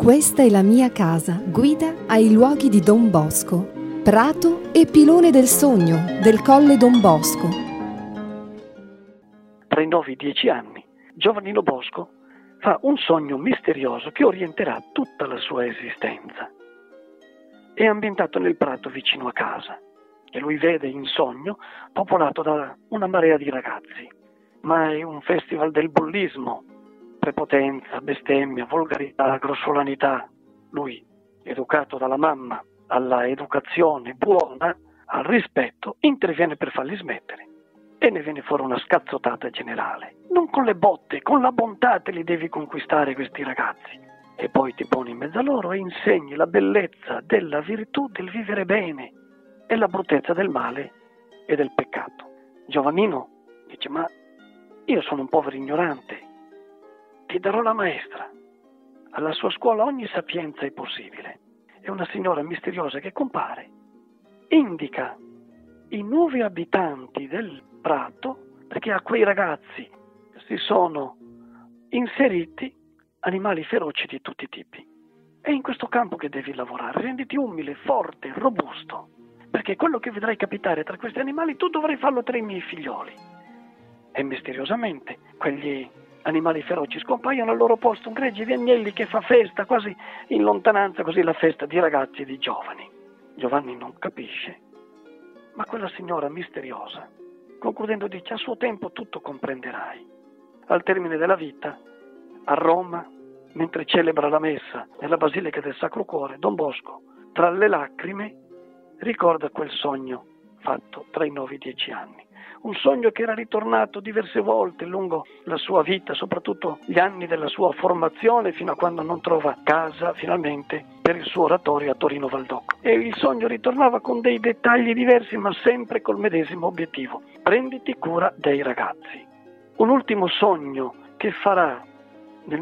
Questa è la mia casa, guida ai luoghi di Don Bosco, prato e pilone del sogno del Colle Don Bosco. Tra i 9 e i 10 anni, Giovannino Bosco fa un sogno misterioso che orienterà tutta la sua esistenza. È ambientato nel prato vicino a casa, che lui vede in sogno popolato da una marea di ragazzi, ma è un festival del bullismo, prepotenza, bestemmia, volgarità, grossolanità. Lui, educato dalla mamma alla educazione buona, al rispetto, interviene per farli smettere. E ne viene fuori una scazzottata generale. Non con le botte, con la bontà te li devi conquistare questi ragazzi. E poi ti poni in mezzo a loro e insegni la bellezza della virtù del vivere bene e la bruttezza del male e del peccato. Giovannino dice: ma io sono un povero ignorante, ti darò la maestra. Alla sua scuola ogni sapienza è possibile. È una signora misteriosa che compare, indica i nuovi abitanti del prato, perché a quei ragazzi si sono inseriti animali feroci di tutti i tipi. È in questo campo che devi lavorare, renditi umile, forte, robusto, perché quello che vedrai capitare tra questi animali tu dovrai farlo tra i miei figlioli. E misteriosamente quegli animali feroci scompaiono, al loro posto un gregge di agnelli che fa festa, quasi in lontananza, così la festa di ragazzi e di giovani. Giovanni non capisce, ma quella signora misteriosa, concludendo, dice: a suo tempo tutto comprenderai. Al termine della vita, a Roma, mentre celebra la messa nella Basilica del Sacro Cuore, Don Bosco, tra le lacrime, ricorda quel sogno fatto tra i 9 e i 10 anni. Un sogno che era ritornato diverse volte lungo la sua vita, soprattutto gli anni della sua formazione, fino a quando non trova casa finalmente per il suo oratorio a Torino Valdocco. E il sogno ritornava con dei dettagli diversi, ma sempre col medesimo obiettivo: prenditi cura dei ragazzi. Un ultimo sogno che farà nel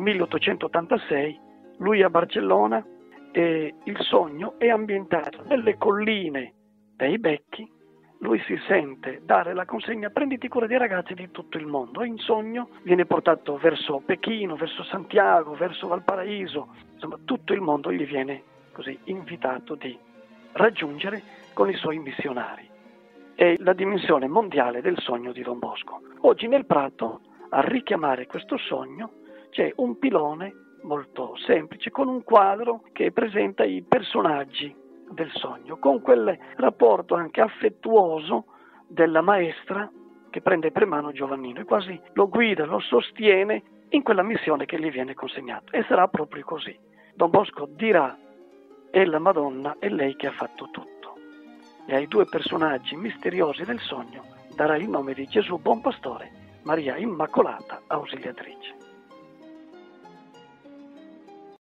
1886, lui a Barcellona, e il sogno è ambientato nelle colline dei Becchi. Lui si sente dare la consegna: prenditi cura dei ragazzi di tutto il mondo. E in sogno viene portato verso Pechino, verso Santiago, verso Valparaíso, insomma tutto il mondo gli viene così invitato di raggiungere con i suoi missionari. È la dimensione mondiale del sogno di Don Bosco. Oggi nel prato, a richiamare questo sogno, c'è un pilone molto semplice con un quadro che presenta i personaggi del sogno, con quel rapporto anche affettuoso della maestra che prende per mano Giovannino e quasi lo guida, lo sostiene in quella missione che gli viene consegnata. E sarà proprio così. Don Bosco dirà: è la Madonna, è lei che ha fatto tutto. E ai due personaggi misteriosi del sogno darà il nome di Gesù Buon Pastore, Maria Immacolata Ausiliatrice.